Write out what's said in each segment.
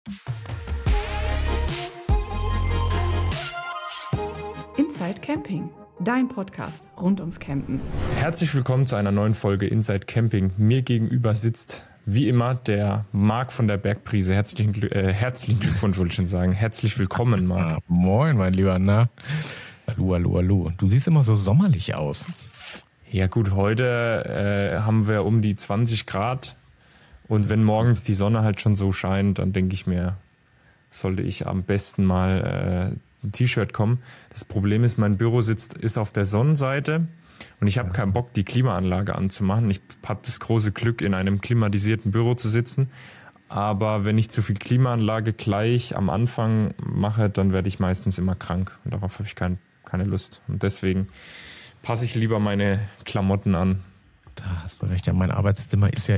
Inside Camping, dein Podcast rund ums Campen. Herzlich willkommen zu einer neuen Folge Inside Camping. Mir gegenüber sitzt wie immer der Marc von der Bergprise. Herzlichen Glückwunsch, wollte ich schon sagen. Herzlich willkommen, Marc. Moin, mein Lieber. Na? Hallo. Du siehst immer so sommerlich aus. Ja gut, heute haben wir um die 20 Grad. Und wenn morgens die Sonne halt schon so scheint, dann denke ich mir, sollte ich am besten mal ein T-Shirt kommen. Das Problem ist, mein Büro ist auf der Sonnenseite und ich habe keinen Bock, die Klimaanlage anzumachen. Ich habe das große Glück, in einem klimatisierten Büro zu sitzen. Aber wenn ich zu viel Klimaanlage gleich am Anfang mache, dann werde ich meistens immer krank. Und darauf habe ich keine Lust. Und deswegen passe ich lieber meine Klamotten an. Da hast du recht. Ja, mein Arbeitszimmer ist ja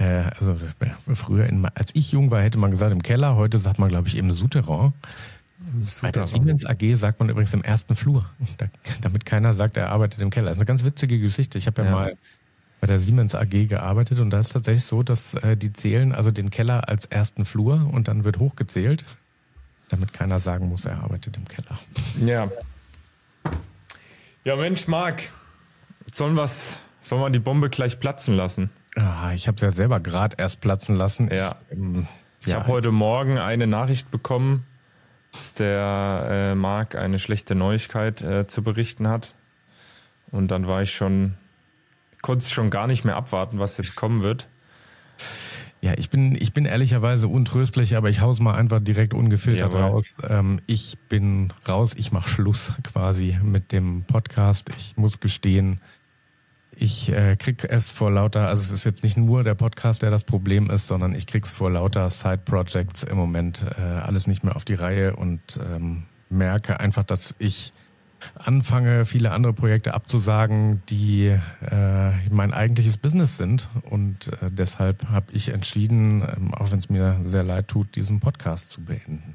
als ich jung war, hätte man gesagt im Keller. Heute sagt man, glaube ich, im Souterrain. Bei der Siemens AG sagt man übrigens im ersten Flur, damit keiner sagt, er arbeitet im Keller. Das ist eine ganz witzige Geschichte. Ich habe ja mal bei der Siemens AG gearbeitet und da ist tatsächlich so, dass die zählen also den Keller als ersten Flur und dann wird hochgezählt, damit keiner sagen muss, er arbeitet im Keller. Ja. Ja, Mensch, Marc, sollen wir die Bombe gleich platzen lassen? Ich habe es ja selber gerade erst platzen lassen. Ja. Ich habe heute Morgen eine Nachricht bekommen, dass der Marc eine schlechte Neuigkeit zu berichten hat. Und dann konnte ich schon gar nicht mehr abwarten, was jetzt kommen wird. Ja, ich bin ehrlicherweise untröstlich, aber ich hau's mal einfach direkt ungefiltert raus. Ich bin raus, ich mache Schluss quasi mit dem Podcast. Ich muss gestehen, ich krieg es vor lauter, also es ist jetzt nicht nur der Podcast, der das Problem ist, sondern ich krieg's vor lauter Side-Projects im Moment alles nicht mehr auf die Reihe und merke einfach, dass ich anfange, viele andere Projekte abzusagen, die mein eigentliches Business sind. Und deshalb habe ich entschieden, auch wenn es mir sehr leid tut, diesen Podcast zu beenden.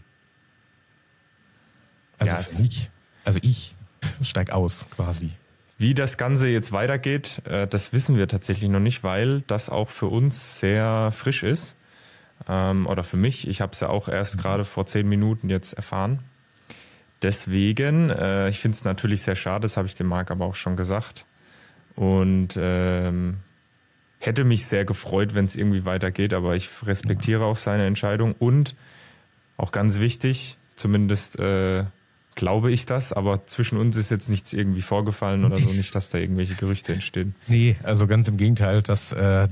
Also ich steig aus quasi. Wie das Ganze jetzt weitergeht, das wissen wir tatsächlich noch nicht, weil das auch für uns sehr frisch ist. Oder für mich. Ich habe es ja auch erst gerade vor 10 Minuten jetzt erfahren. Deswegen, ich finde es natürlich sehr schade, das habe ich dem Marc aber auch schon gesagt. Und hätte mich sehr gefreut, wenn es irgendwie weitergeht, aber ich respektiere auch seine Entscheidung. Und auch ganz wichtig, zumindest glaube ich das, aber zwischen uns ist jetzt nichts irgendwie vorgefallen oder so, nicht, dass da irgendwelche Gerüchte entstehen. Nee, also ganz im Gegenteil, das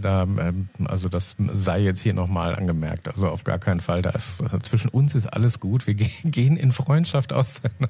sei jetzt hier nochmal angemerkt. Also auf gar keinen Fall, zwischen uns ist alles gut, wir gehen in Freundschaft auseinander.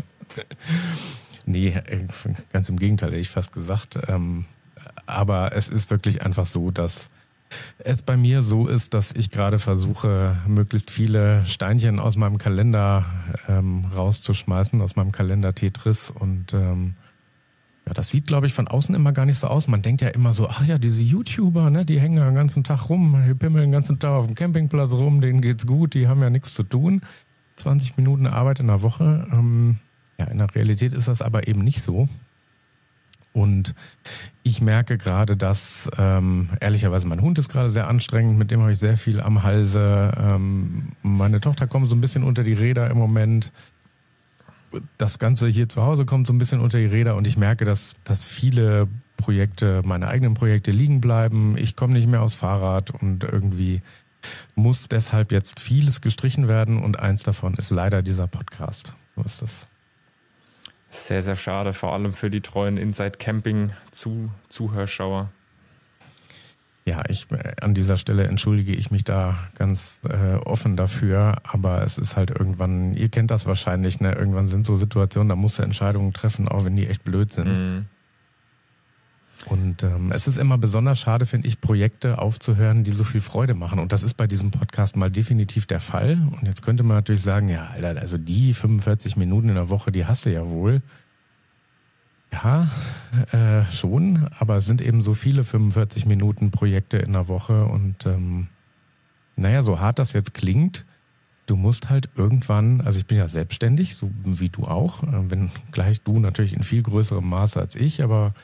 Nee, ganz im Gegenteil, hätte ich fast gesagt. Aber es ist wirklich einfach so, dass es bei mir so ist, dass ich gerade versuche, möglichst viele Steinchen aus meinem Kalender rauszuschmeißen, aus meinem Kalender Tetris. Und das sieht, glaube ich, von außen immer gar nicht so aus. Man denkt ja immer so, ach ja, diese YouTuber, ne, die hängen den ganzen Tag rum, die pimmeln den ganzen Tag auf dem Campingplatz rum, denen geht's gut, die haben ja nichts zu tun. 20 Minuten Arbeit in der Woche. In der Realität ist das aber eben nicht so. Und ich merke gerade, dass ehrlicherweise mein Hund ist gerade sehr anstrengend, mit dem habe ich sehr viel am Halse. Meine Tochter kommt so ein bisschen unter die Räder im Moment. Das Ganze hier zu Hause kommt so ein bisschen unter die Räder und ich merke, dass viele Projekte, meine eigenen Projekte liegen bleiben. Ich komme nicht mehr aufs Fahrrad und irgendwie muss deshalb jetzt vieles gestrichen werden und eins davon ist leider dieser Podcast. So ist das. Sehr, sehr schade, vor allem für die treuen Inside Camping Zuhörschauer. Ja, an dieser Stelle entschuldige ich mich da ganz offen dafür, aber es ist halt irgendwann, ihr kennt das wahrscheinlich, ne? Irgendwann sind so Situationen, da musst du Entscheidungen treffen, auch wenn die echt blöd sind. Mhm. Und es ist immer besonders schade, finde ich, Projekte aufzuhören, die so viel Freude machen. Und das ist bei diesem Podcast mal definitiv der Fall. Und jetzt könnte man natürlich sagen, ja, Alter, also die 45 Minuten in der Woche, die hast du ja wohl. Ja, schon. Aber es sind eben so viele 45 Minuten Projekte in der Woche. Und so hart das jetzt klingt, du musst halt irgendwann, also ich bin ja selbstständig, so wie du auch, wenn gleich du natürlich in viel größerem Maße als ich, aber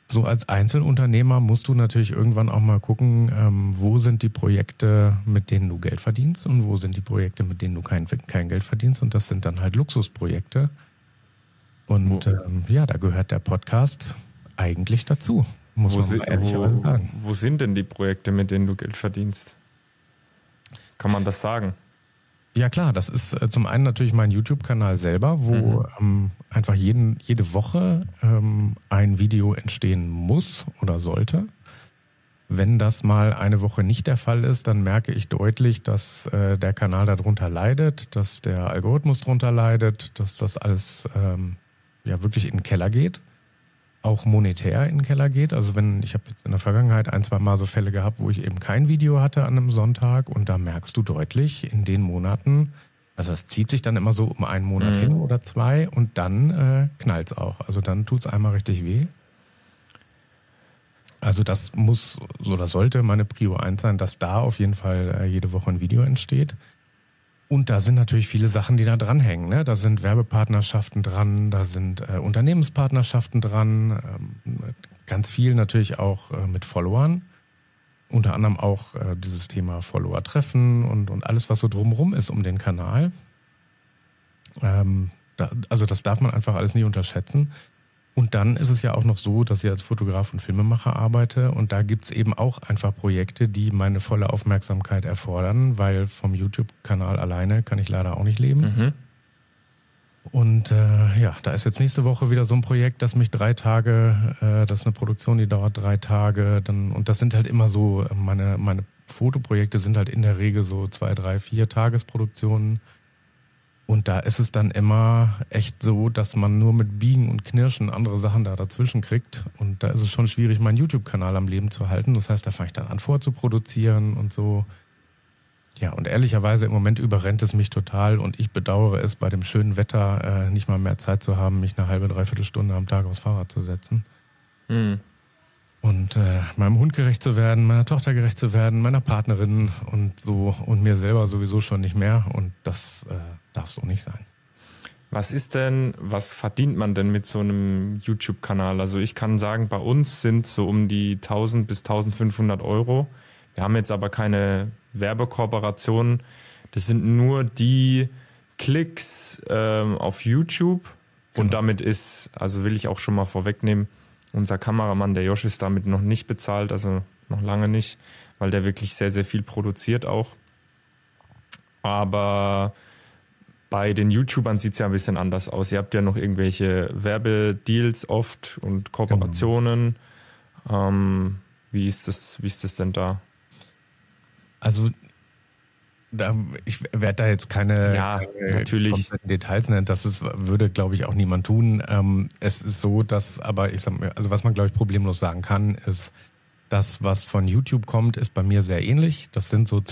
so als Einzelunternehmer musst du natürlich irgendwann auch mal gucken, wo sind die Projekte, mit denen du Geld verdienst und wo sind die Projekte, mit denen du kein Geld verdienst. Und das sind dann halt Luxusprojekte. Und da gehört der Podcast eigentlich dazu, muss man ehrlicherweise sagen. Wo sind denn die Projekte, mit denen du Geld verdienst? Kann man das sagen? Ja klar, das ist zum einen natürlich mein YouTube-Kanal selber, wo einfach jede Woche ein Video entstehen muss oder sollte. Wenn das mal eine Woche nicht der Fall ist, dann merke ich deutlich, dass der Kanal darunter leidet, dass der Algorithmus darunter leidet, dass das alles wirklich in den Keller geht. Auch monetär in den Keller geht. Also ich habe jetzt in der Vergangenheit 1-2 Mal so Fälle gehabt, wo ich eben kein Video hatte an einem Sonntag und da merkst du deutlich in den Monaten, also es zieht sich dann immer so um einen Monat hin oder 2 und dann knallt's auch. Also dann tut's einmal richtig weh. Also das muss oder sollte meine Prio 1 sein, dass da auf jeden Fall jede Woche ein Video entsteht. Und da sind natürlich viele Sachen, die da dranhängen. Ne? Da sind Werbepartnerschaften dran, da sind Unternehmenspartnerschaften dran, ganz viel natürlich auch mit Followern. Unter anderem auch dieses Thema Follower-Treffen und alles, was so drumherum ist um den Kanal. Also das darf man einfach alles nie unterschätzen. Und dann ist es ja auch noch so, dass ich als Fotograf und Filmemacher arbeite und da gibt's eben auch einfach Projekte, die meine volle Aufmerksamkeit erfordern, weil vom YouTube-Kanal alleine kann ich leider auch nicht leben. Und da ist jetzt nächste Woche wieder so ein Projekt, das mich 3 Tage, das ist eine Produktion, die dauert 3 Tage, und das sind halt immer so, meine Fotoprojekte sind halt in der Regel so 2, 3, 4 Tagesproduktionen. Und da ist es dann immer echt so, dass man nur mit Biegen und Knirschen andere Sachen da dazwischen kriegt. Und da ist es schon schwierig, meinen YouTube-Kanal am Leben zu halten. Das heißt, da fange ich dann an vorzuproduzieren und so. Ja, und ehrlicherweise im Moment überrennt es mich total und ich bedauere es, bei dem schönen Wetter nicht mal mehr Zeit zu haben, mich eine halbe, dreiviertel Stunde am Tag aufs Fahrrad zu setzen. Und meinem Hund gerecht zu werden, meiner Tochter gerecht zu werden, meiner Partnerin und so und mir selber sowieso schon nicht mehr. Und das darf so nicht sein. Was verdient man denn mit so einem YouTube-Kanal? Also ich kann sagen, bei uns sind so um die 1000 bis 1500 Euro. Wir haben jetzt aber keine Werbekooperationen. Das sind nur die Klicks auf YouTube. Genau. Und damit will ich auch schon mal vorwegnehmen, unser Kameramann, der Josh, ist damit noch nicht bezahlt, also noch lange nicht, weil der wirklich sehr, sehr viel produziert auch. Aber bei den YouTubern sieht es ja ein bisschen anders aus. Ihr habt ja noch irgendwelche Werbedeals oft und Kooperationen. Wie ist das denn da? Also ich werde da jetzt keine natürlich kompletten Details nennen. Würde, glaube ich, auch niemand tun. Es ist so, aber ich sag mal, also was man, glaube ich, problemlos sagen kann, ist, das, was von YouTube kommt, ist bei mir sehr ähnlich. Das sind so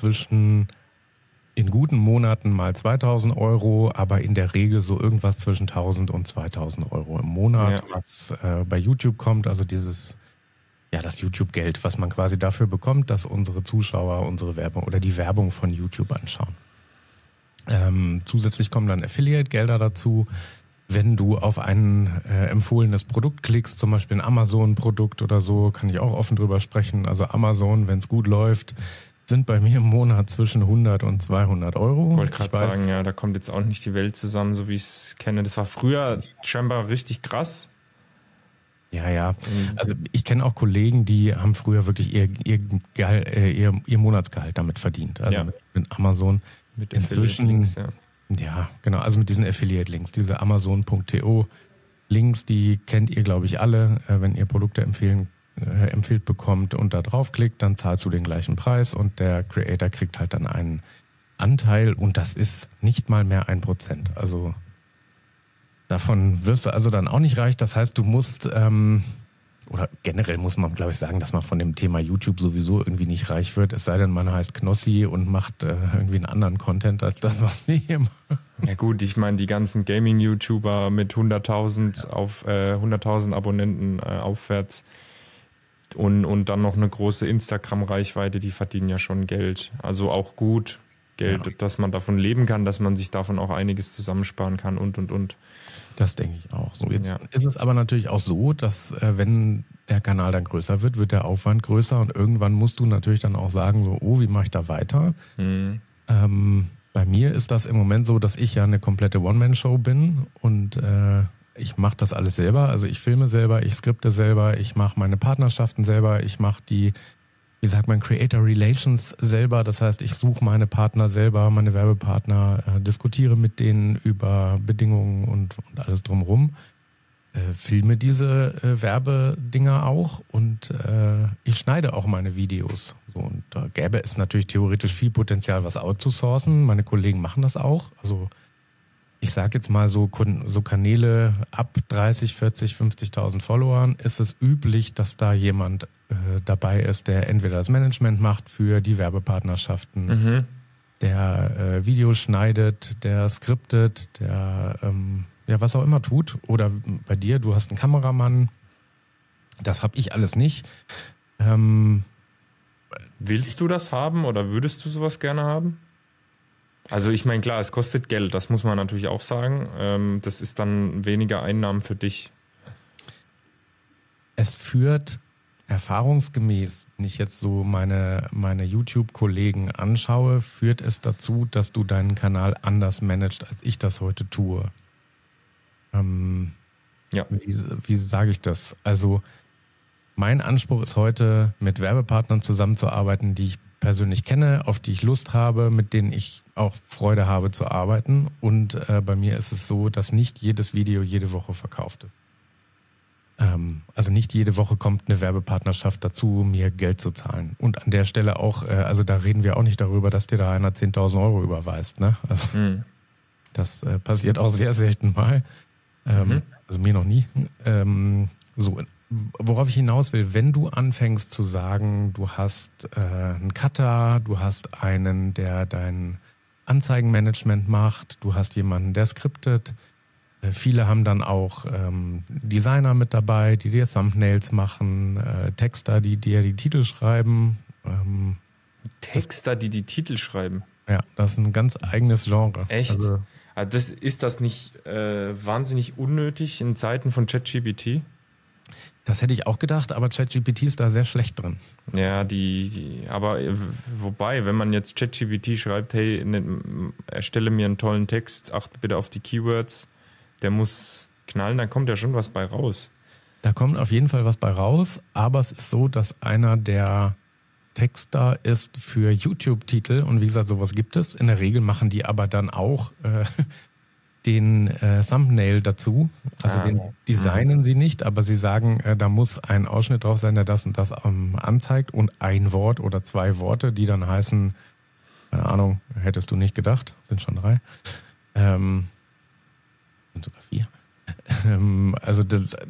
in guten Monaten mal 2000 Euro, aber in der Regel so irgendwas zwischen 1000 und 2000 Euro im Monat, was bei YouTube kommt. Also das YouTube-Geld, was man quasi dafür bekommt, dass unsere Zuschauer unsere Werbung oder die Werbung von YouTube anschauen. Zusätzlich kommen dann Affiliate-Gelder dazu. Wenn du auf ein empfohlenes Produkt klickst, zum Beispiel ein Amazon-Produkt oder so, kann ich auch offen drüber sprechen. Also Amazon, wenn es gut läuft, sind bei mir im Monat zwischen 100 und 200 Euro. Ich wollte gerade sagen, ja, da kommt jetzt auch nicht die Welt zusammen, so wie ich es kenne. Das war früher scheinbar richtig krass. Ja. Also ich kenne auch Kollegen, die haben früher wirklich ihr Monatsgehalt damit verdient. Also mit Amazon. Mit inzwischen, ja, genau. Also mit diesen Affiliate-Links, diese Amazon.to Links, die kennt ihr, glaube ich, alle. Wenn ihr Produkte empfiehlt bekommt und da draufklickt, dann zahlst du den gleichen Preis und der Creator kriegt halt dann einen Anteil und das ist nicht mal mehr 1%. Also davon wirst du also dann auch nicht reich. Das heißt, du musst, oder generell muss man, glaube ich, sagen, dass man von dem Thema YouTube sowieso irgendwie nicht reich wird. Es sei denn, man heißt Knossi und macht irgendwie einen anderen Content als das, was wir hier machen. Ja gut, ich meine, die ganzen Gaming-YouTuber mit 100.000 Abonnenten aufwärts und dann noch eine große Instagram-Reichweite, die verdienen ja schon Geld. Also auch gut Geld, dass man davon leben kann, dass man sich davon auch einiges zusammensparen kann und. Das denke ich auch. So, jetzt ist es aber natürlich auch so, dass wenn der Kanal dann größer wird der Aufwand größer und irgendwann musst du natürlich dann auch sagen, so, oh, wie mache ich da weiter? Bei mir ist das im Moment so, dass ich ja eine komplette One-Man-Show bin und ich mache das alles selber. Also ich filme selber, ich skripte selber, ich mache meine Partnerschaften selber, ich mache die, wie sagt man, Creator Relations selber. Das heißt, ich suche meine Partner selber, meine Werbepartner, diskutiere mit denen über Bedingungen und alles drumherum. Filme diese Werbedinger auch und ich schneide auch meine Videos. So, und da gäbe es natürlich theoretisch viel Potenzial, was outzusourcen. Meine Kollegen machen das auch. Also ich sage jetzt mal so Kanäle ab 30, 40, 50.000 Followern ist es üblich, dass da jemand dabei ist, der entweder das Management macht für die Werbepartnerschaften, der Videos schneidet, der skriptet, der was auch immer tut. Oder bei dir, du hast einen Kameramann. Das habe ich alles nicht. Willst du das haben oder würdest du sowas gerne haben? Also ich meine, klar, es kostet Geld, das muss man natürlich auch sagen. Das ist dann weniger Einnahmen für dich. Es führt erfahrungsgemäß, wenn ich jetzt so meine YouTube-Kollegen anschaue, führt es dazu, dass du deinen Kanal anders managst, als ich das heute tue. Wie sage ich das? Also mein Anspruch ist heute, mit Werbepartnern zusammenzuarbeiten, die ich persönlich kenne, auf die ich Lust habe, mit denen ich auch Freude habe zu arbeiten. Und bei mir ist es so, dass nicht jedes Video jede Woche verkauft ist. Also nicht jede Woche kommt eine Werbepartnerschaft dazu, mir Geld zu zahlen. Und an der Stelle auch, also da reden wir auch nicht darüber, dass dir da einer 10.000 Euro überweist. Ne? Also das passiert auch sehr selten mal. Also mir noch nie. So, worauf ich hinaus will, wenn du anfängst zu sagen, du hast einen Cutter, du hast einen, der dein Anzeigenmanagement macht, du hast jemanden, der skriptet. Viele haben dann auch Designer mit dabei, die dir Thumbnails machen, Texter, die dir die Titel schreiben. Texter, die die Titel schreiben? Ja, das ist ein ganz eigenes Genre. Echt? Also ist das nicht wahnsinnig unnötig in Zeiten von ChatGPT? Das hätte ich auch gedacht, aber ChatGPT ist da sehr schlecht drin. Ja, aber wobei, wenn man jetzt ChatGPT schreibt, hey, erstelle mir einen tollen Text, achte bitte auf die Keywords, der muss knallen, dann kommt ja schon was bei raus. Da kommt auf jeden Fall was bei raus, aber es ist so, dass einer der Texter ist für YouTube-Titel und wie gesagt, sowas gibt es. In der Regel machen die aber dann auch den Thumbnail dazu. Also den designen sie nicht, aber sie sagen, da muss ein Ausschnitt drauf sein, der das und das anzeigt und ein Wort oder 2 Worte, die dann heißen, keine Ahnung, hättest du nicht gedacht, sind schon 3. Sind sogar 4. Also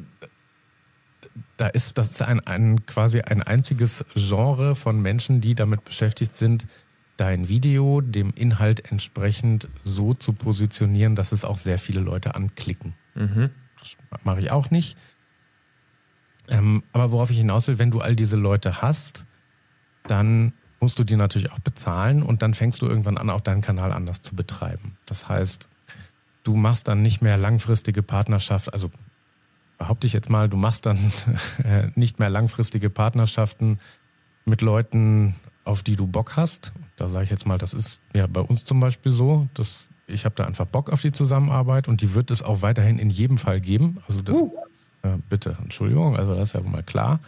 das ist quasi ein einziges Genre von Menschen, die damit beschäftigt sind, dein Video dem Inhalt entsprechend so zu positionieren, dass es auch sehr viele Leute anklicken. Das mache ich auch nicht. Aber worauf ich hinaus will, wenn du all diese Leute hast, dann musst du die natürlich auch bezahlen und dann fängst du irgendwann an, auch deinen Kanal anders zu betreiben. Das heißt, du machst dann nicht mehr langfristige Partnerschaft, also behaupte ich jetzt mal, du machst dann nicht mehr langfristige Partnerschaften mit Leuten, auf die du Bock hast. Da sage ich jetzt mal, das ist ja bei uns zum Beispiel so, dass ich habe da einfach Bock auf die Zusammenarbeit und die wird es auch weiterhin in jedem Fall geben. Also das, bitte, Entschuldigung, also das ist ja mal klar.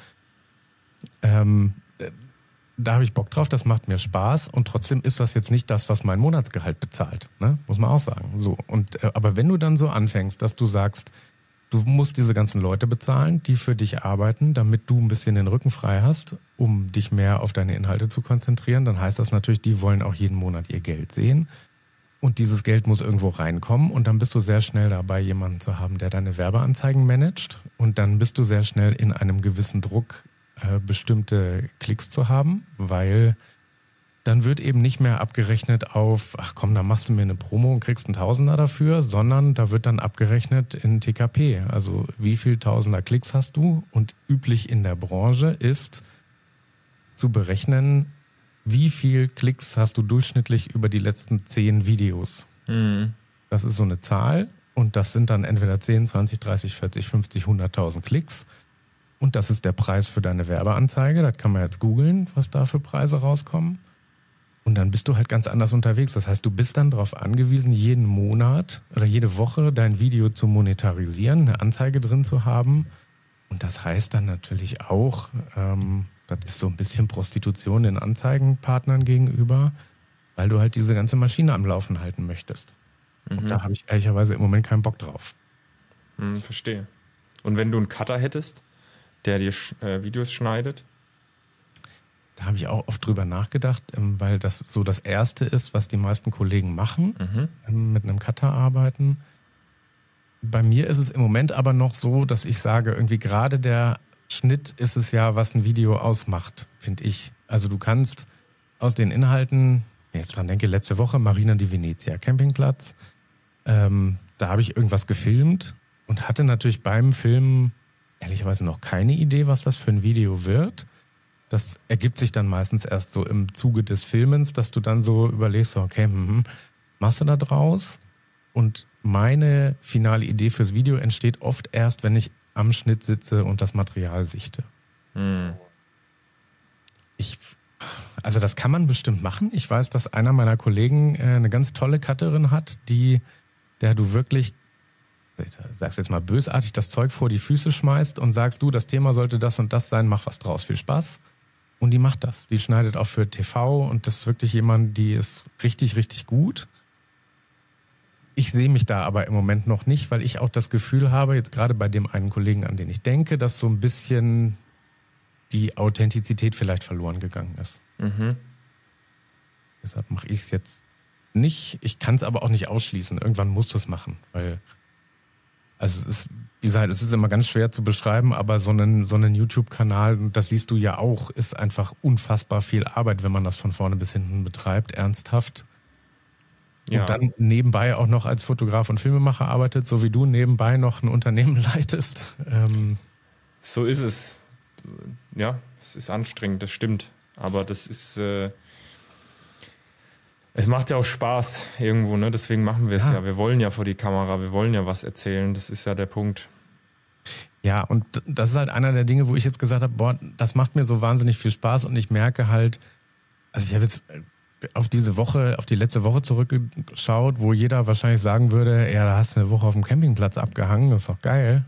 Da habe ich Bock drauf, das macht mir Spaß und trotzdem ist das jetzt nicht das, was mein Monatsgehalt bezahlt, ne? Muss man auch sagen. So, aber wenn du dann so anfängst, dass du sagst, du musst diese ganzen Leute bezahlen, die für dich arbeiten, damit du ein bisschen den Rücken frei hast, um dich mehr auf deine Inhalte zu konzentrieren, dann heißt das natürlich, die wollen auch jeden Monat ihr Geld sehen. Und dieses Geld muss irgendwo reinkommen und dann bist du sehr schnell dabei, jemanden zu haben, der deine Werbeanzeigen managt. Und dann bist du sehr schnell in einem gewissen Druck, bestimmte Klicks zu haben, weil dann wird eben nicht mehr abgerechnet auf, ach komm, da machst du mir eine Promo und kriegst einen Tausender dafür, sondern da wird dann abgerechnet in TKP. Also wie viel Tausender Klicks hast du? Und üblich in der Branche ist zu berechnen, wie viel Klicks hast du durchschnittlich über die letzten 10 Videos. Das ist so eine Zahl und das sind dann entweder 10, 20, 30, 40, 50, 100.000 Klicks. und das ist der Preis für deine Werbeanzeige. Das kann man jetzt googeln, was da für Preise rauskommen. Und dann bist du halt ganz anders unterwegs. Das heißt, du bist dann darauf angewiesen, jeden Monat oder jede Woche dein Video zu monetarisieren, eine Anzeige drin zu haben. Und das heißt dann natürlich auch, das ist so ein bisschen Prostitution den Anzeigenpartnern gegenüber, weil du halt diese ganze Maschine am Laufen halten möchtest. Und da habe ich ehrlicherweise im Moment keinen Bock drauf. Verstehe. Und wenn du einen Cutter hättest, der dir Videos schneidet? Da habe ich auch oft drüber nachgedacht, weil das so das Erste ist, was die meisten Kollegen machen, mit einem Cutter arbeiten. Bei mir ist es im Moment aber noch so, dass ich sage, irgendwie gerade der Schnitt ist es ja, was ein Video ausmacht, finde ich. Also du kannst aus den Inhalten, wenn ich jetzt dran denke, letzte Woche Marina di Venezia, Campingplatz, da habe ich irgendwas gefilmt und hatte natürlich beim Filmen ehrlicherweise noch keine Idee, was das für ein Video wird. Das ergibt sich dann meistens erst so im Zuge des Filmens, dass du dann so überlegst, okay, machst du da draus? Und meine finale Idee fürs Video entsteht oft erst, wenn ich am Schnitt sitze und das Material sichte. Also das kann man bestimmt machen. Ich weiß, dass einer meiner Kollegen eine ganz tolle Cutterin hat, der du wirklich, ich sag's jetzt mal bösartig, das Zeug vor die Füße schmeißt und sagst, du, das Thema sollte das und das sein, mach was draus, viel Spaß. Und die macht das. Die schneidet auch für TV und das ist wirklich jemand, die ist richtig, richtig gut. Ich sehe mich da aber im Moment noch nicht, weil ich auch das Gefühl habe, jetzt gerade bei dem einen Kollegen, an den ich denke, dass so ein bisschen die Authentizität vielleicht verloren gegangen ist. Deshalb mache ich es jetzt nicht. Ich kann es aber auch nicht ausschließen. Irgendwann musst du es machen, weil also es ist, wie gesagt, es ist immer ganz schwer zu beschreiben, aber so einen YouTube-Kanal, das siehst du ja auch, ist einfach unfassbar viel Arbeit, wenn man das von vorne bis hinten betreibt, ernsthaft. Ja. Und dann nebenbei auch noch als Fotograf und Filmemacher arbeitet, so wie du nebenbei noch ein Unternehmen leitest. So ist es. Ja, es ist anstrengend, das stimmt. Aber das ist... Es macht ja auch Spaß irgendwo, ne? Deswegen machen wir es ja. Wir wollen ja vor die Kamera, wir wollen ja was erzählen. Das ist ja der Punkt. Ja, und das ist halt einer der Dinge, wo ich jetzt gesagt habe, boah, das macht mir so wahnsinnig viel Spaß und ich merke halt, also ich habe jetzt auf die letzte Woche zurückgeschaut, wo jeder wahrscheinlich sagen würde, ja, da hast du eine Woche auf dem Campingplatz abgehangen, das ist doch geil.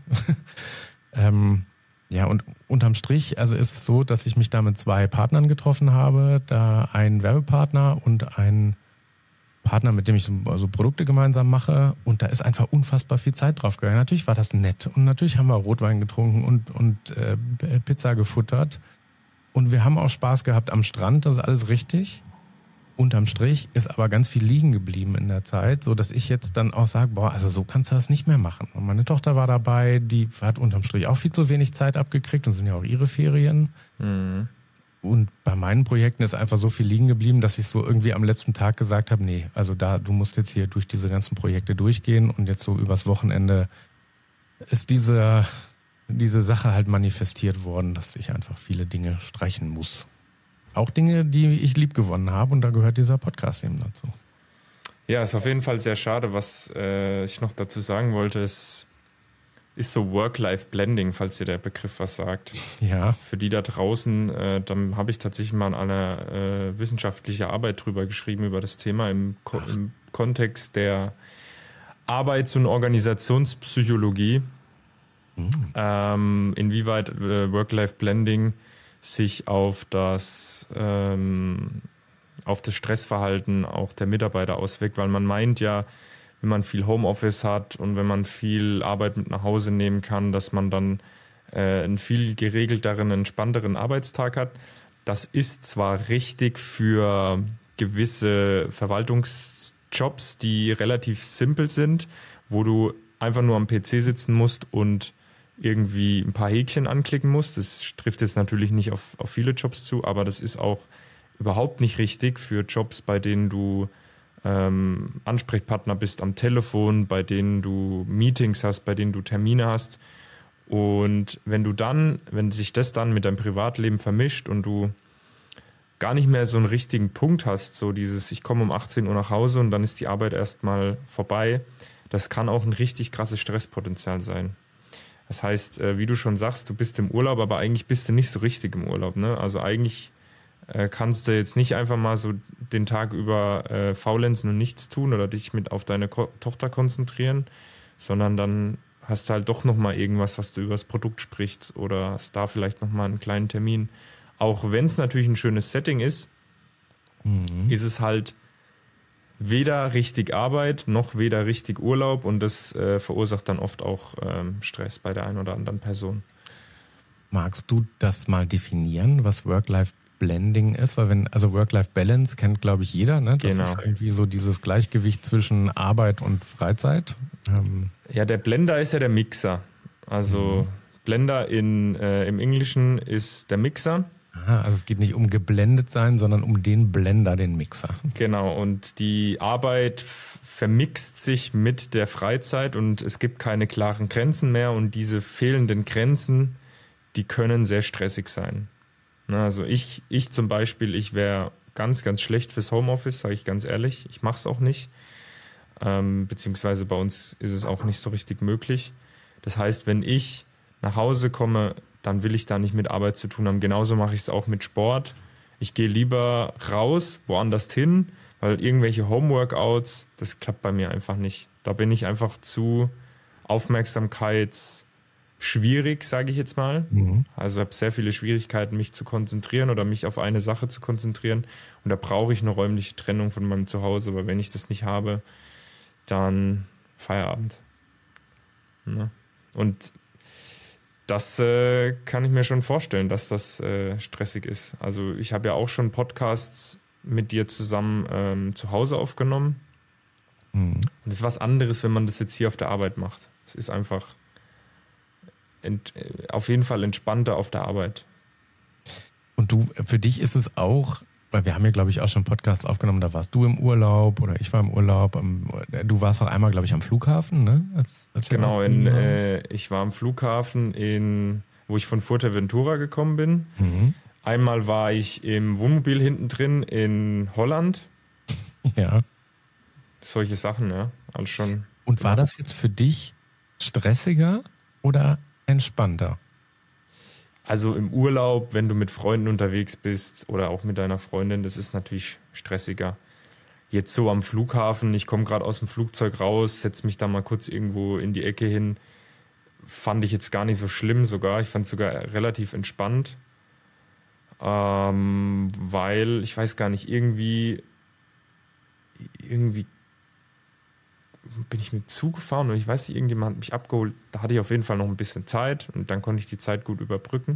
Ja, und unterm Strich, also ist es so, dass ich mich da mit 2 Partnern getroffen habe, da einen Werbepartner und einen Partner, mit dem ich so Produkte gemeinsam mache, und da ist einfach unfassbar viel Zeit drauf gegangen. Natürlich war das nett und natürlich haben wir Rotwein getrunken und Pizza gefuttert und wir haben auch Spaß gehabt am Strand, das ist alles richtig. Unterm Strich ist aber ganz viel liegen geblieben in der Zeit, so dass ich jetzt dann auch sage, boah, also so kannst du das nicht mehr machen. Und meine Tochter war dabei, die hat unterm Strich auch viel zu wenig Zeit abgekriegt und sind ja auch ihre Ferien. Und bei meinen Projekten ist einfach so viel liegen geblieben, dass ich so irgendwie am letzten Tag gesagt habe, nee, also du musst jetzt hier durch diese ganzen Projekte durchgehen und jetzt so übers Wochenende ist diese Sache halt manifestiert worden, dass ich einfach viele Dinge streichen muss. Auch Dinge, die ich lieb gewonnen habe, und da gehört dieser Podcast eben dazu. Ja, ist auf jeden Fall sehr schade. Was ich noch dazu sagen wollte, ist so Work-Life-Blending, falls dir der Begriff was sagt. Ja. Für die da draußen, dann habe ich tatsächlich mal eine wissenschaftliche Arbeit drüber geschrieben, über das Thema im Kontext der Arbeits- und Organisationspsychologie. Inwieweit Work-Life-Blending sich auf das Stressverhalten auch der Mitarbeiter auswirkt, weil man meint ja, wenn man viel Homeoffice hat und wenn man viel Arbeit mit nach Hause nehmen kann, dass man dann einen viel geregelteren, entspannteren Arbeitstag hat. Das ist zwar richtig für gewisse Verwaltungsjobs, die relativ simpel sind, wo du einfach nur am PC sitzen musst und irgendwie ein paar Häkchen anklicken musst. Das trifft jetzt natürlich nicht auf viele Jobs zu, aber das ist auch überhaupt nicht richtig für Jobs, bei denen du Ansprechpartner bist am Telefon, bei denen du Meetings hast, bei denen du Termine hast. Und wenn sich das dann mit deinem Privatleben vermischt und du gar nicht mehr so einen richtigen Punkt hast, so dieses, ich komme um 18 Uhr nach Hause und dann ist die Arbeit erstmal vorbei, das kann auch ein richtig krasses Stresspotenzial sein. Das heißt, wie du schon sagst, du bist im Urlaub, aber eigentlich bist du nicht so richtig im Urlaub. Ne? Also eigentlich kannst du jetzt nicht einfach mal so den Tag über faulenzen und nichts tun oder dich auf deine Tochter konzentrieren, sondern dann hast du halt doch nochmal irgendwas, was du über das Produkt sprichst oder hast da vielleicht nochmal einen kleinen Termin. Auch wenn es natürlich ein schönes Setting ist, ist es halt weder richtig Arbeit noch weder richtig Urlaub und das verursacht dann oft auch Stress bei der einen oder anderen Person. Magst du das mal definieren, was Work-Life-Blending ist? Weil also Work-Life-Balance kennt, glaube ich, jeder, ne? Das ist irgendwie so dieses Gleichgewicht zwischen Arbeit und Freizeit. Ja, der Blender ist ja der Mixer. Also Blender im Englischen ist der Mixer. Aha, also es geht nicht um geblendet sein, sondern um den Blender, den Mixer. Genau, und die Arbeit vermixt sich mit der Freizeit und es gibt keine klaren Grenzen mehr und diese fehlenden Grenzen, die können sehr stressig sein. Also ich zum Beispiel, ich wäre ganz, ganz schlecht fürs Homeoffice, sage ich ganz ehrlich. Ich mache es auch nicht, beziehungsweise bei uns ist es auch nicht so richtig möglich. Das heißt, wenn ich nach Hause komme, dann will ich da nicht mit Arbeit zu tun haben. Genauso mache ich es auch mit Sport. Ich gehe lieber raus, woanders hin, weil irgendwelche Homeworkouts, das klappt bei mir einfach nicht. Da bin ich einfach zu aufmerksamkeitsschwierig, sage ich jetzt mal. Also habe sehr viele Schwierigkeiten, mich zu konzentrieren oder mich auf eine Sache zu konzentrieren. Und da brauche ich eine räumliche Trennung von meinem Zuhause, weil wenn ich das nicht habe, dann Feierabend. Ja. Und das kann ich mir schon vorstellen, dass das stressig ist. Also ich habe ja auch schon Podcasts mit dir zusammen zu Hause aufgenommen. Und es ist was anderes, wenn man das jetzt hier auf der Arbeit macht. Es ist einfach auf jeden Fall entspannter auf der Arbeit. Und für dich ist es auch, weil wir haben ja, glaube ich, auch schon Podcasts aufgenommen, da warst du im Urlaub oder ich war im Urlaub. Du warst auch einmal, glaube ich, am Flughafen, ne? Genau, ich war am Flughafen, wo ich von Fuerteventura gekommen bin. Einmal war ich im Wohnmobil hinten drin in Holland. Ja. Solche Sachen, ja. Alles schon. Und war das jetzt für dich stressiger oder entspannter? Also im Urlaub, wenn du mit Freunden unterwegs bist oder auch mit deiner Freundin, das ist natürlich stressiger. Jetzt so am Flughafen, ich komme gerade aus dem Flugzeug raus, setze mich da mal kurz irgendwo in die Ecke hin, fand ich jetzt gar nicht so schlimm sogar. Ich fand es sogar relativ entspannt, weil, ich weiß gar nicht, irgendwie bin ich mit Zug gefahren und ich weiß nicht, irgendjemand hat mich abgeholt. Da hatte ich auf jeden Fall noch ein bisschen Zeit und dann konnte ich die Zeit gut überbrücken.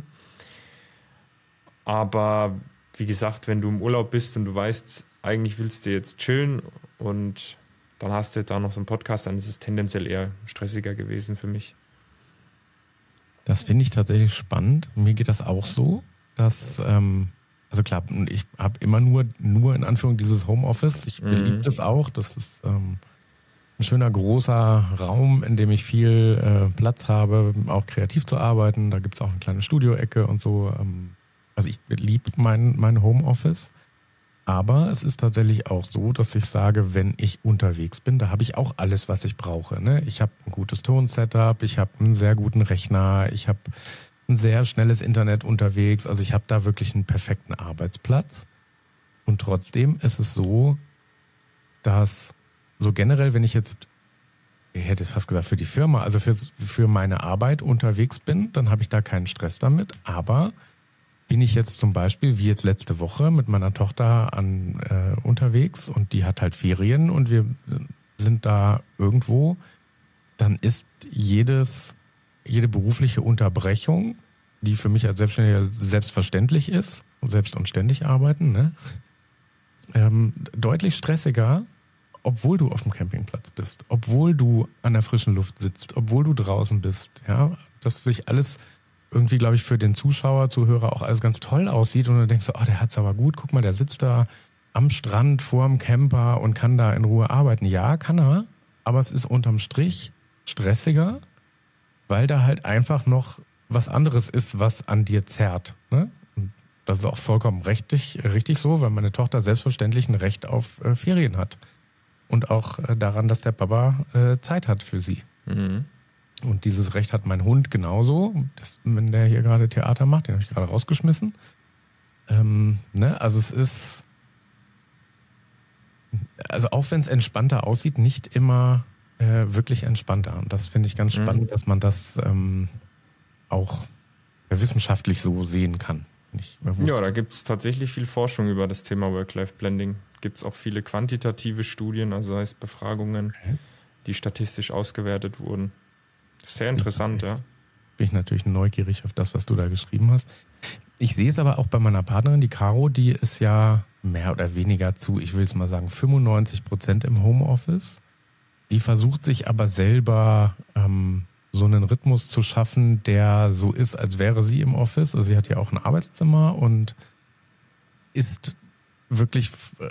Aber wie gesagt, wenn du im Urlaub bist und du weißt, eigentlich willst du jetzt chillen und dann hast du da noch so einen Podcast, dann ist es tendenziell eher stressiger gewesen für mich. Das finde ich tatsächlich spannend. Mir geht das auch so, dass, also klar, ich habe immer nur in Anführung dieses Homeoffice. Ich liebe das auch. Das ist ein schöner großer Raum, in dem ich viel Platz habe, auch kreativ zu arbeiten. Da gibt es auch eine kleine Studioecke und so. Also ich liebe mein Homeoffice. Aber es ist tatsächlich auch so, dass ich sage, wenn ich unterwegs bin, da habe ich auch alles, was ich brauche. Ne? Ich habe ein gutes Tonsetup, ich habe einen sehr guten Rechner, ich habe ein sehr schnelles Internet unterwegs. Also ich habe da wirklich einen perfekten Arbeitsplatz. Und trotzdem ist es so, dass so generell, wenn ich jetzt, ich hätte es fast gesagt, für die Firma, also für meine Arbeit unterwegs bin, dann habe ich da keinen Stress damit. Aber bin ich jetzt zum Beispiel, wie jetzt letzte Woche, mit meiner Tochter unterwegs und die hat halt Ferien und wir sind da irgendwo, dann ist jede berufliche Unterbrechung, die für mich als Selbstständiger selbstverständlich ist, selbst und ständig arbeiten, ne? Deutlich stressiger, obwohl du auf dem Campingplatz bist, obwohl du an der frischen Luft sitzt, obwohl du draußen bist, ja, dass sich alles irgendwie, glaube ich, für den Zuschauer, Zuhörer auch alles ganz toll aussieht und du denkst so, oh, der hat's aber gut, guck mal, der sitzt da am Strand vorm Camper und kann da in Ruhe arbeiten. Ja, kann er, aber es ist unterm Strich stressiger, weil da halt einfach noch was anderes ist, was an dir zerrt, ne? Und das ist auch vollkommen richtig so, weil meine Tochter selbstverständlich ein Recht auf Ferien hat. Und auch daran, dass der Papa Zeit hat für sie. Mhm. Und dieses Recht hat mein Hund genauso, wenn der hier gerade Theater macht, den habe ich gerade rausgeschmissen. Also es ist, also auch wenn es entspannter aussieht, nicht immer wirklich entspannter. Und das finde ich ganz spannend, dass man das auch wissenschaftlich so sehen kann. Ja, da gibt es tatsächlich viel Forschung über das Thema Work-Life-Blending. Gibt es auch viele quantitative Studien, also heißt Befragungen, die statistisch ausgewertet wurden. Sehr interessant, ja. Bin ich natürlich neugierig auf das, was du da geschrieben hast. Ich sehe es aber auch bei meiner Partnerin, die Caro, die ist ja mehr oder weniger zu, ich will es mal sagen, 95% im Homeoffice. Die versucht sich aber selber so einen Rhythmus zu schaffen, der so ist, als wäre sie im Office. Also sie hat ja auch ein Arbeitszimmer und ist wirklich,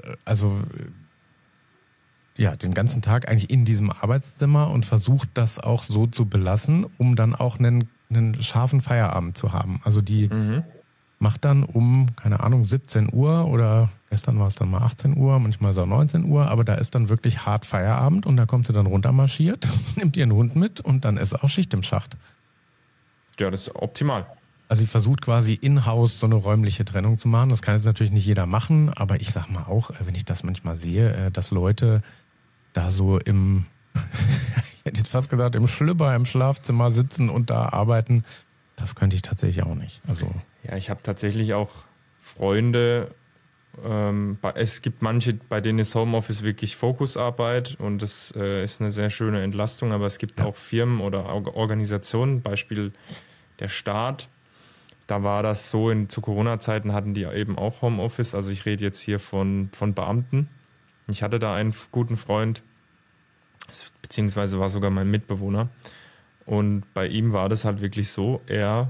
den ganzen Tag eigentlich in diesem Arbeitszimmer und versucht das auch so zu belassen, um dann auch einen scharfen Feierabend zu haben. Also die macht dann um, keine Ahnung, 17 Uhr oder gestern war es dann mal 18 Uhr, manchmal ist es auch 19 Uhr, aber da ist dann wirklich hart Feierabend und da kommt sie dann runtermarschiert, nimmt ihren Hund mit und dann ist auch Schicht im Schacht. Ja, das ist optimal. Also sie versucht quasi in-house so eine räumliche Trennung zu machen. Das kann jetzt natürlich nicht jeder machen, aber ich sag mal auch, wenn ich das manchmal sehe, dass Leute da so ich hätte jetzt fast gesagt, im Schlüpper im Schlafzimmer sitzen und da arbeiten, das könnte ich tatsächlich auch nicht. Also ja, ich habe tatsächlich auch Freunde, es gibt manche, bei denen ist Homeoffice wirklich Fokusarbeit und das ist eine sehr schöne Entlastung, aber es gibt auch Firmen oder Organisationen, Beispiel der Staat, da war das so, zu Corona-Zeiten hatten die eben auch Homeoffice, also ich rede jetzt hier von Beamten. Ich hatte da einen guten Freund, beziehungsweise war sogar mein Mitbewohner. Und bei ihm war das halt wirklich so, er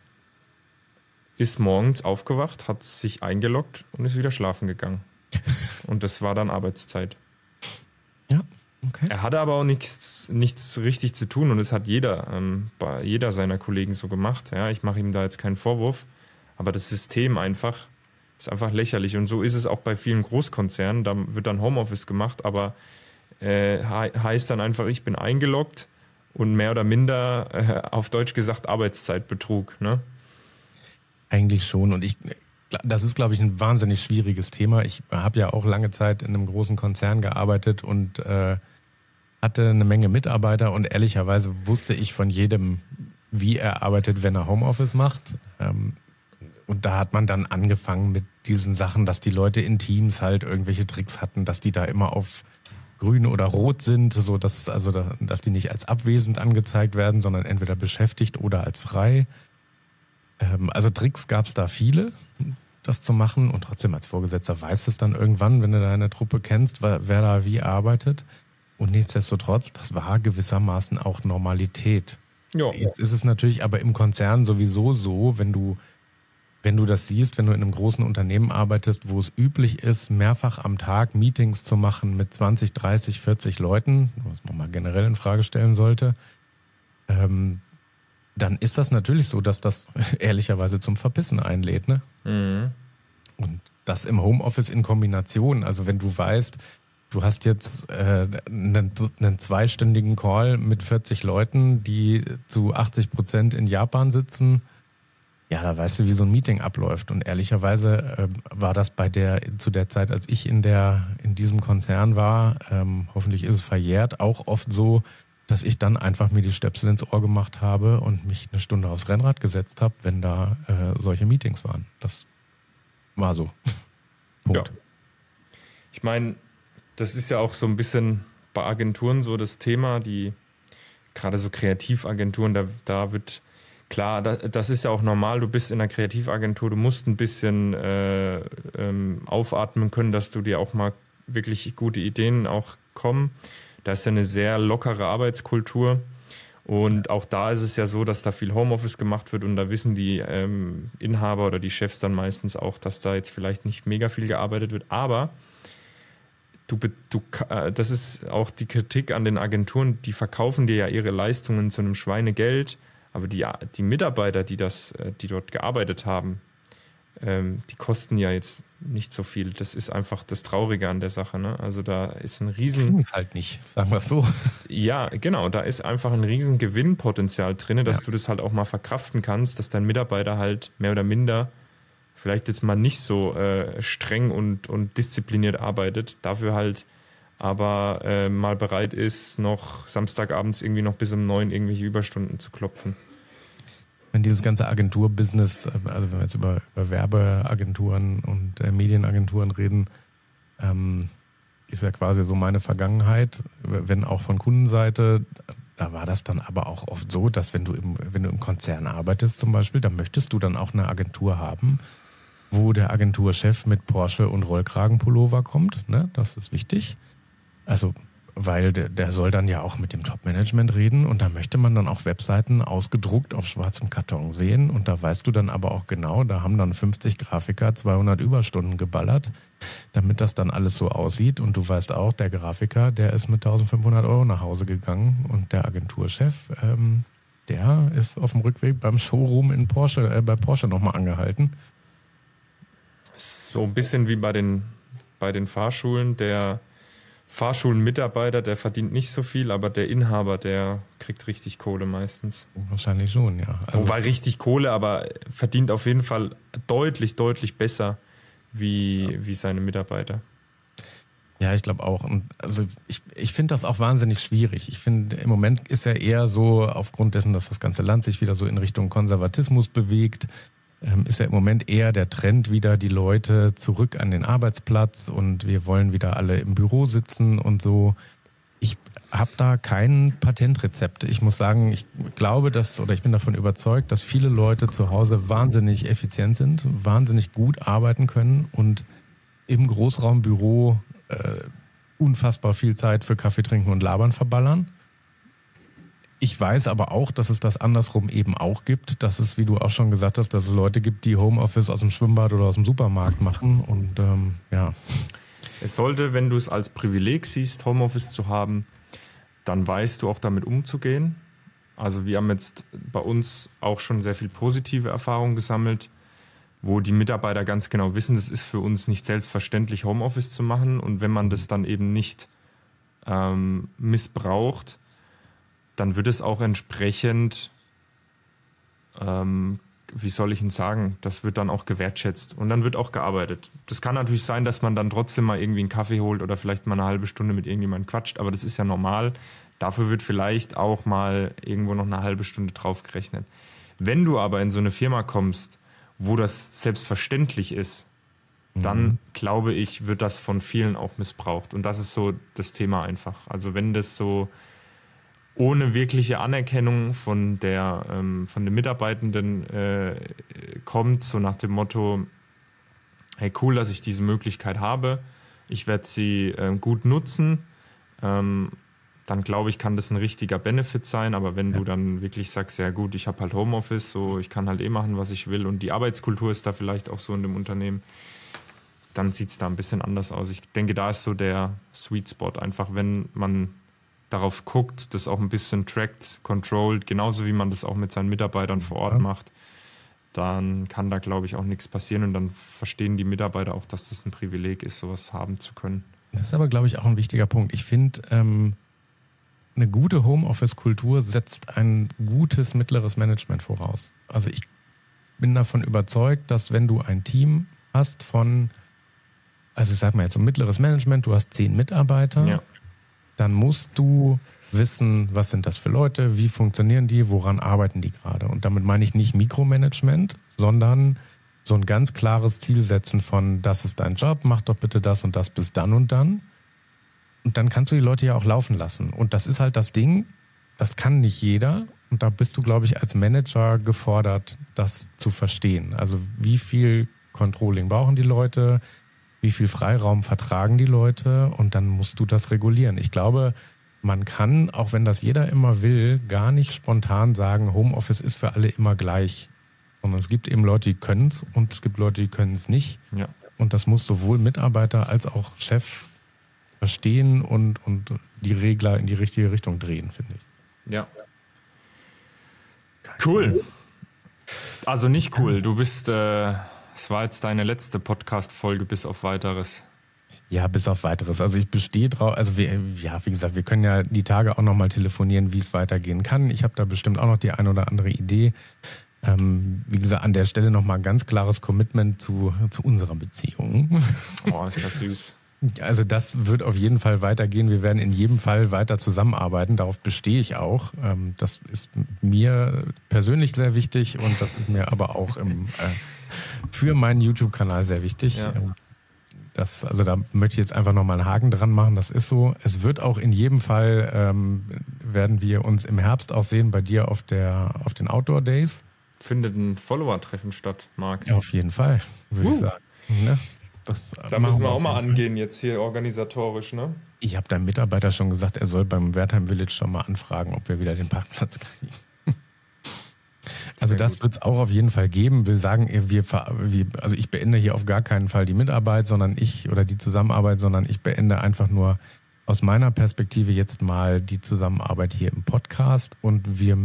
ist morgens aufgewacht, hat sich eingeloggt und ist wieder schlafen gegangen. Und das war dann Arbeitszeit. Ja, okay. Er hatte aber auch nichts richtig zu tun und es hat jeder seiner Kollegen so gemacht. Ja, ich mache ihm da jetzt keinen Vorwurf, aber das System ist einfach lächerlich. Und so ist es auch bei vielen Großkonzernen. Da wird dann Homeoffice gemacht, aber heißt dann einfach, ich bin eingeloggt und mehr oder minder, auf Deutsch gesagt, Arbeitszeitbetrug. Ne? Eigentlich schon. Und das ist, glaube ich, ein wahnsinnig schwieriges Thema. Ich habe ja auch lange Zeit in einem großen Konzern gearbeitet und hatte eine Menge Mitarbeiter und ehrlicherweise wusste ich von jedem, wie er arbeitet, wenn er Homeoffice macht. Und da hat man dann angefangen mit diesen Sachen, dass die Leute in Teams halt irgendwelche Tricks hatten, dass die da immer auf grün oder rot sind, so dass die nicht als abwesend angezeigt werden, sondern entweder beschäftigt oder als frei. Also Tricks gab es da viele, das zu machen und trotzdem als Vorgesetzter weißt es dann irgendwann, wenn du deine Truppe kennst, wer da wie arbeitet. Und nichtsdestotrotz, das war gewissermaßen auch Normalität. Jo. Jetzt ist es natürlich aber im Konzern sowieso so, wenn du das siehst, wenn du in einem großen Unternehmen arbeitest, wo es üblich ist, mehrfach am Tag Meetings zu machen mit 20, 30, 40 Leuten, was man mal generell in Frage stellen sollte, dann ist das natürlich so, dass das ehrlicherweise zum Verpissen einlädt. Ne? Mhm. Und das im Homeoffice in Kombination, also wenn du weißt, du hast jetzt einen zweistündigen Call mit 40 Leuten, die zu 80% in Japan sitzen, ja, da weißt du, wie so ein Meeting abläuft. Und ehrlicherweise war das zu der Zeit, als ich in diesem Konzern war, hoffentlich ist es verjährt, auch oft so, dass ich dann einfach mir die Stöpsel ins Ohr gemacht habe und mich eine Stunde aufs Rennrad gesetzt habe, wenn da solche Meetings waren. Das war so. Punkt. Ja. Ich meine, das ist ja auch so ein bisschen bei Agenturen so das Thema, die gerade so Kreativagenturen, da wird klar, das ist ja auch normal, du bist in einer Kreativagentur, du musst ein bisschen aufatmen können, dass du dir auch mal wirklich gute Ideen auch kommen. Da ist ja eine sehr lockere Arbeitskultur und auch da ist es ja so, dass da viel Homeoffice gemacht wird und da wissen die Inhaber oder die Chefs dann meistens auch, dass da jetzt vielleicht nicht mega viel gearbeitet wird, aber das ist auch die Kritik an den Agenturen, die verkaufen dir ja ihre Leistungen zu einem Schweinegeld, aber die Mitarbeiter, die dort gearbeitet haben, die kosten ja jetzt nicht so viel. Das ist einfach das Traurige an der Sache. Ne? Also da ist ein riesen... Kriegen es halt nicht, sagen wir es so. Ja, genau. Da ist einfach ein riesen Gewinnpotenzial drin, dass du das halt auch mal verkraften kannst, dass dein Mitarbeiter halt mehr oder minder vielleicht jetzt mal nicht so streng und diszipliniert arbeitet, dafür halt aber mal bereit ist, noch Samstagabends irgendwie noch bis um 9 irgendwelche Überstunden zu klopfen. Wenn dieses ganze Agenturbusiness, also wenn wir jetzt über Werbeagenturen und Medienagenturen reden, ist ja quasi so meine Vergangenheit, wenn auch von Kundenseite, da war das dann aber auch oft so, dass wenn du im Konzern arbeitest zum Beispiel, dann möchtest du dann auch eine Agentur haben, wo der Agenturchef mit Porsche und Rollkragenpullover kommt, ne? Das ist wichtig. Also weil der soll dann ja auch mit dem Top-Management reden und da möchte man dann auch Webseiten ausgedruckt auf schwarzem Karton sehen und da weißt du dann aber auch genau, da haben dann 50 Grafiker 200 Überstunden geballert, damit das dann alles so aussieht und du weißt auch, der Grafiker, der ist mit 1.500 € nach Hause gegangen und der Agenturchef, der ist auf dem Rückweg beim Showroom bei Porsche nochmal angehalten. So ein bisschen wie bei den Fahrschulen, der Fahrschulenmitarbeiter, der verdient nicht so viel, aber der Inhaber, der kriegt richtig Kohle meistens. Wahrscheinlich schon, ja. Also wobei richtig Kohle, aber verdient auf jeden Fall deutlich, deutlich besser wie seine Mitarbeiter. Ja, ich glaube auch. Und also ich finde das auch wahnsinnig schwierig. Ich finde, im Moment ist ja eher so, aufgrund dessen, dass das ganze Land sich wieder so in Richtung Konservatismus bewegt, ist ja im Moment eher der Trend wieder die Leute zurück an den Arbeitsplatz und wir wollen wieder alle im Büro sitzen und so. Ich habe da kein Patentrezept. Ich muss sagen, ich glaube, ich bin davon überzeugt, dass viele Leute zu Hause wahnsinnig effizient sind, wahnsinnig gut arbeiten können und im Großraumbüro unfassbar viel Zeit für Kaffee trinken und labern verballern. Ich weiß aber auch, dass es das andersrum eben auch gibt, dass es, wie du auch schon gesagt hast, dass es Leute gibt, die Homeoffice aus dem Schwimmbad oder aus dem Supermarkt machen und ja. Es sollte, wenn du es als Privileg siehst, Homeoffice zu haben, dann weißt du auch damit umzugehen. Also wir haben jetzt bei uns auch schon sehr viel positive Erfahrungen gesammelt, wo die Mitarbeiter ganz genau wissen, das ist für uns nicht selbstverständlich, Homeoffice zu machen und wenn man das dann eben nicht missbraucht, dann wird es auch entsprechend, wie soll ich Ihnen sagen, das wird dann auch gewertschätzt und dann wird auch gearbeitet. Das kann natürlich sein, dass man dann trotzdem mal irgendwie einen Kaffee holt oder vielleicht mal eine halbe Stunde mit irgendjemandem quatscht, aber das ist ja normal. Dafür wird vielleicht auch mal irgendwo noch eine halbe Stunde drauf gerechnet. Wenn du aber in so eine Firma kommst, wo das selbstverständlich ist, dann glaube ich, wird das von vielen auch missbraucht. Und das ist so das Thema einfach. Also wenn das so ohne wirkliche Anerkennung von den Mitarbeitenden kommt, so nach dem Motto, hey cool, dass ich diese Möglichkeit habe, ich werde sie gut nutzen, dann glaube ich, kann das ein richtiger Benefit sein, aber wenn du dann wirklich sagst, ja gut, ich habe halt Homeoffice, so ich kann halt machen, was ich will und die Arbeitskultur ist da vielleicht auch so in dem Unternehmen, dann sieht es da ein bisschen anders aus. Ich denke, da ist so der Sweet Spot, einfach wenn man darauf guckt, das auch ein bisschen trackt, controlled, genauso wie man das auch mit seinen Mitarbeitern vor Ort macht, dann kann da, glaube ich, auch nichts passieren und dann verstehen die Mitarbeiter auch, dass das ein Privileg ist, sowas haben zu können. Das ist aber, glaube ich, auch ein wichtiger Punkt. Ich finde, eine gute Homeoffice-Kultur setzt ein gutes mittleres Management voraus. Also ich bin davon überzeugt, dass wenn du ein Team hast also ich sag mal jetzt so mittleres Management, du hast 10 Mitarbeiter, dann musst du wissen, was sind das für Leute, wie funktionieren die, woran arbeiten die gerade. Und damit meine ich nicht Mikromanagement, sondern so ein ganz klares Ziel setzen von, das ist dein Job, mach doch bitte das und das bis dann und dann. Und dann kannst du die Leute ja auch laufen lassen. Und das ist halt das Ding, das kann nicht jeder. Und da bist du, glaube ich, als Manager gefordert, das zu verstehen. Also wie viel Controlling brauchen die Leute, wie viel Freiraum vertragen die Leute und dann musst du das regulieren. Ich glaube, man kann, auch wenn das jeder immer will, gar nicht spontan sagen, Homeoffice ist für alle immer gleich. Sondern es gibt eben Leute, die können es und es gibt Leute, die können es nicht. Ja. Und das muss sowohl Mitarbeiter als auch Chef verstehen und die Regler in die richtige Richtung drehen, finde ich. Ja. Cool. Also nicht cool. Du bist Es war jetzt deine letzte Podcast-Folge bis auf Weiteres. Ja, bis auf Weiteres. Also ich bestehe drauf, also wie gesagt, wir können ja die Tage auch nochmal telefonieren, wie es weitergehen kann. Ich habe da bestimmt auch noch die ein oder andere Idee. Wie gesagt, an der Stelle nochmal ein ganz klares Commitment zu unserer Beziehung. Oh, ist das süß. Also das wird auf jeden Fall weitergehen. Wir werden in jedem Fall weiter zusammenarbeiten. Darauf bestehe ich auch. Das ist mir persönlich sehr wichtig und das ist mir aber auch für meinen YouTube-Kanal sehr wichtig. Ja. Also da möchte ich jetzt einfach nochmal einen Haken dran machen. Das ist so. Es wird auch in jedem Fall, werden wir uns im Herbst auch sehen bei dir auf den Outdoor Days. Findet ein Follower-Treffen statt, Marc. Auf jeden Fall, würde ich sagen. Ne? Da müssen wir auch mal angehen jetzt hier organisatorisch, ne? Ich habe deinem Mitarbeiter schon gesagt, er soll beim Wertheim Village schon mal anfragen, ob wir wieder den Parkplatz kriegen. Also das wird es auch auf jeden Fall geben. Wir sagen, also ich beende hier auf gar keinen Fall die Mitarbeit, sondern die Zusammenarbeit, sondern ich beende einfach nur aus meiner Perspektive jetzt mal die Zusammenarbeit hier im Podcast und wir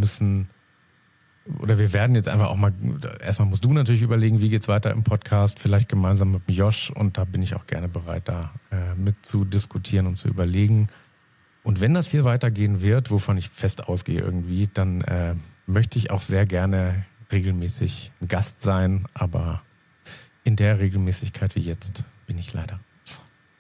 werden jetzt einfach auch mal, erstmal musst du natürlich überlegen, wie geht's weiter im Podcast, vielleicht gemeinsam mit dem Josh und da bin ich auch gerne bereit, da mit zu diskutieren und zu überlegen. Und wenn das hier weitergehen wird, wovon ich fest ausgehe irgendwie, dann möchte ich auch sehr gerne regelmäßig ein Gast sein, aber in der Regelmäßigkeit wie jetzt bin ich leider raus.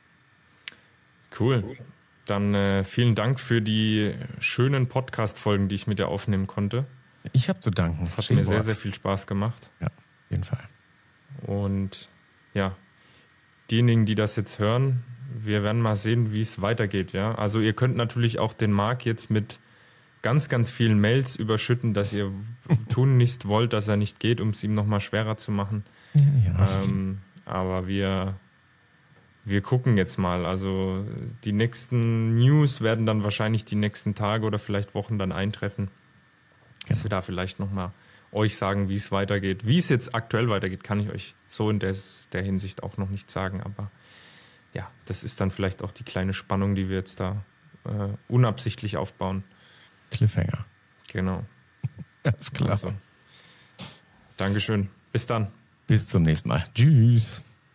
Cool. Dann vielen Dank für die schönen Podcast-Folgen, die ich mit dir aufnehmen konnte. Ich habe zu danken. Das hat mir sehr, sehr viel Spaß gemacht. Ja, auf jeden Fall. Und ja, diejenigen, die das jetzt hören, wir werden mal sehen, wie es weitergeht. Ja? Also ihr könnt natürlich auch den Marc jetzt mit ganz, ganz vielen Mails überschütten, dass ihr tun nicht wollt, dass er nicht geht, um es ihm nochmal schwerer zu machen. Ja. Aber wir gucken jetzt mal. Also die nächsten News werden dann wahrscheinlich die nächsten Tage oder vielleicht Wochen dann eintreffen. Dass wir da vielleicht nochmal euch sagen, wie es weitergeht. Wie es jetzt aktuell weitergeht, kann ich euch so in der Hinsicht auch noch nicht sagen. Aber ja, das ist dann vielleicht auch die kleine Spannung, die wir jetzt da unabsichtlich aufbauen. Cliffhanger. Genau. Alles klar. Also, Dankeschön. Bis dann. Bis zum nächsten Mal. Tschüss.